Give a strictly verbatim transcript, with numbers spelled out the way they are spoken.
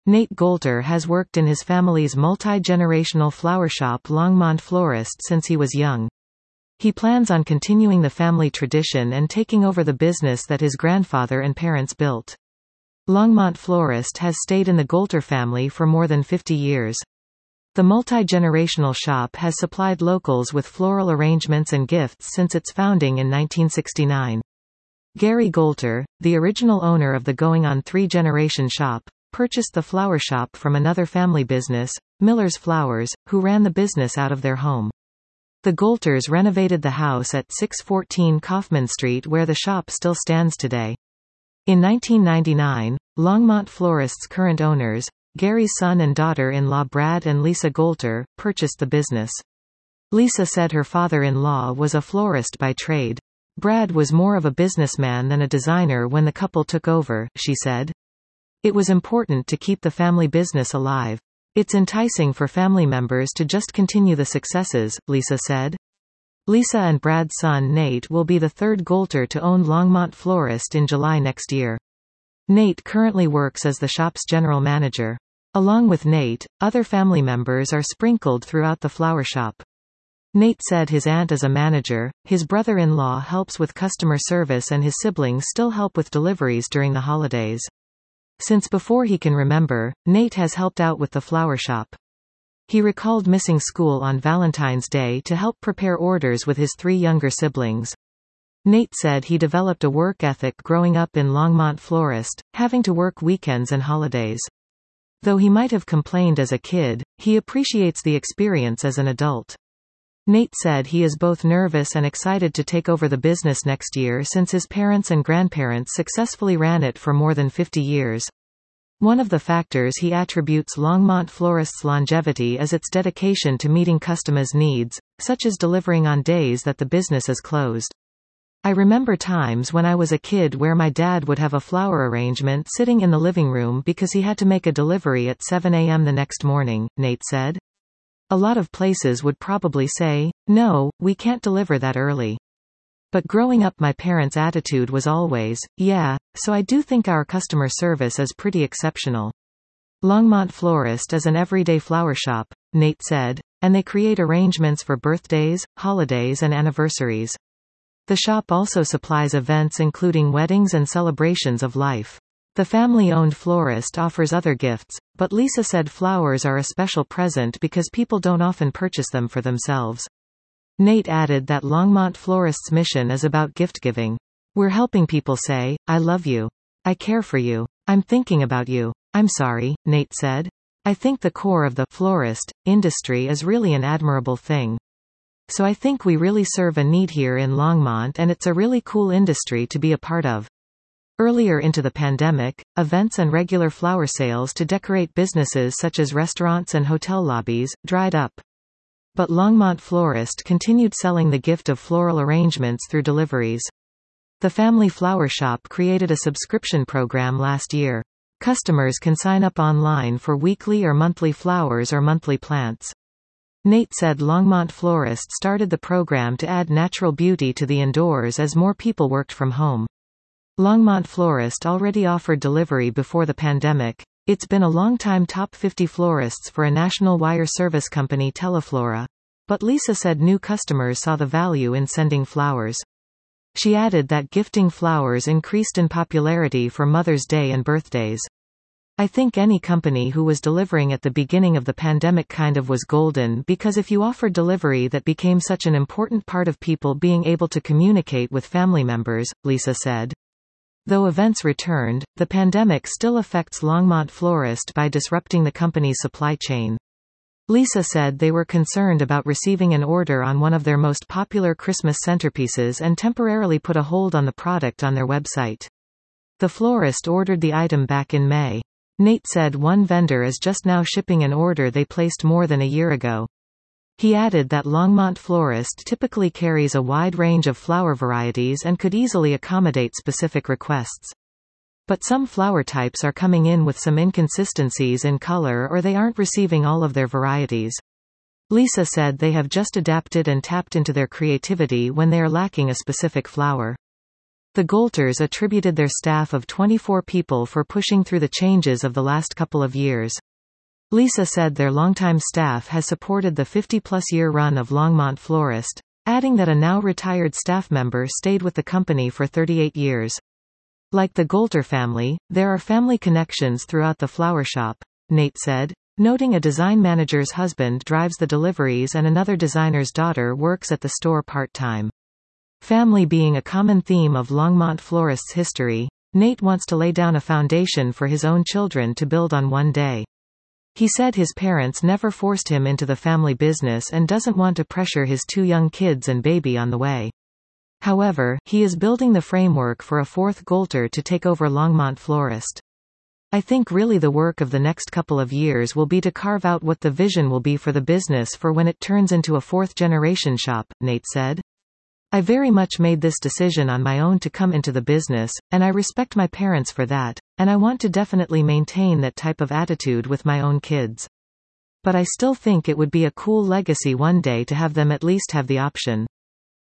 Nate Golter has worked in his family's multi-generational flower shop Longmont Florist since he was young. He plans on continuing the family tradition and taking over the business that his grandfather and parents built. Longmont Florist has stayed in the Golter family for more than fifty years. The multi-generational shop has supplied locals with floral arrangements and gifts since its founding in nineteen sixty-nine. Gary Golter, the original owner of the going-on three-generation shop, purchased the flower shop from another family business, Miller's Flowers, who ran the business out of their home. The Golters renovated the house at six fourteen Kaufman Street where the shop still stands today. In nineteen ninety-nine, Longmont Florist's current owners, Gary's son and daughter-in-law Brad and Lisa Golter, purchased the business. Lisa said her father-in-law was a florist by trade. Brad was more of a businessman than a designer when the couple took over, she said. It was important to keep the family business alive. It's enticing for family members to just continue the successes, Lisa said. Lisa and Brad's son Nate will be the third Golter to own Longmont Florist in July next year. Nate currently works as the shop's general manager. Along with Nate, other family members are sprinkled throughout the flower shop. Nate said his aunt is a manager, his brother-in-law helps with customer service and his siblings still help with deliveries during the holidays. Since before he can remember, Nate has helped out with the flower shop. He recalled missing school on Valentine's Day to help prepare orders with his three younger siblings. Nate said he developed a work ethic growing up in Longmont Florist, having to work weekends and holidays. Though he might have complained as a kid, he appreciates the experience as an adult. Nate said he is both nervous and excited to take over the business next year since his parents and grandparents successfully ran it for more than fifty years. One of the factors he attributes Longmont Florist's longevity is its dedication to meeting customers' needs, such as delivering on days that the business is closed. I remember times when I was a kid where my dad would have a flower arrangement sitting in the living room because he had to make a delivery at seven a m the next morning, Nate said. A lot of places would probably say, no, we can't deliver that early. But growing up my parents' attitude was always, yeah, so I do think our customer service is pretty exceptional. Longmont Florist is an everyday flower shop, Nate said, and they create arrangements for birthdays, holidays and anniversaries. The shop also supplies events including weddings and celebrations of life. The family-owned florist offers other gifts, but Lisa said flowers are a special present because people don't often purchase them for themselves. Nate added that Longmont Florist's mission is about gift-giving. We're helping people say, I love you. I care for you. I'm thinking about you. I'm sorry, Nate said. I think the core of the florist industry is really an admirable thing. So I think we really serve a need here in Longmont and it's a really cool industry to be a part of. Earlier into the pandemic, events and regular flower sales to decorate businesses such as restaurants and hotel lobbies dried up. But Longmont Florist continued selling the gift of floral arrangements through deliveries. The family flower shop created a subscription program last year. Customers can sign up online for weekly or monthly flowers or monthly plants. Nate said Longmont Florist started the program to add natural beauty to the indoors as more people worked from home. Longmont Florist already offered delivery before the pandemic. It's been a long-time top fifty florists for a national wire service company Teleflora. But Lisa said new customers saw the value in sending flowers. She added that gifting flowers increased in popularity for Mother's Day and birthdays. I think any company who was delivering at the beginning of the pandemic kind of was golden because if you offered delivery that became such an important part of people being able to communicate with family members, Lisa said. Though events returned, the pandemic still affects Longmont Florist by disrupting the company's supply chain. Lisa said they were concerned about receiving an order on one of their most popular Christmas centerpieces and temporarily put a hold on the product on their website. The florist ordered the item back in May. Nate said one vendor is just now shipping an order they placed more than a year ago. He added that Longmont Florist typically carries a wide range of flower varieties and could easily accommodate specific requests. But some flower types are coming in with some inconsistencies in color or they aren't receiving all of their varieties. Lisa said they have just adapted and tapped into their creativity when they are lacking a specific flower. The Golters attributed their staff of twenty-four people for pushing through the changes of the last couple of years. Lisa said their longtime staff has supported the fifty-plus year run of Longmont Florist, adding that a now retired staff member stayed with the company for thirty-eight years. Like the Golter family, there are family connections throughout the flower shop, Nate said, noting a design manager's husband drives the deliveries and another designer's daughter works at the store part-time. Family being a common theme of Longmont Florist's history, Nate wants to lay down a foundation for his own children to build on one day. He said his parents never forced him into the family business and doesn't want to pressure his two young kids and baby on the way. However, he is building the framework for a fourth Golter to take over Longmont Florist. I think really the work of the next couple of years will be to carve out what the vision will be for the business for when it turns into a fourth generation shop, Nate said. I very much made this decision on my own to come into the business, and I respect my parents for that, and I want to definitely maintain that type of attitude with my own kids. But I still think it would be a cool legacy one day to have them at least have the option.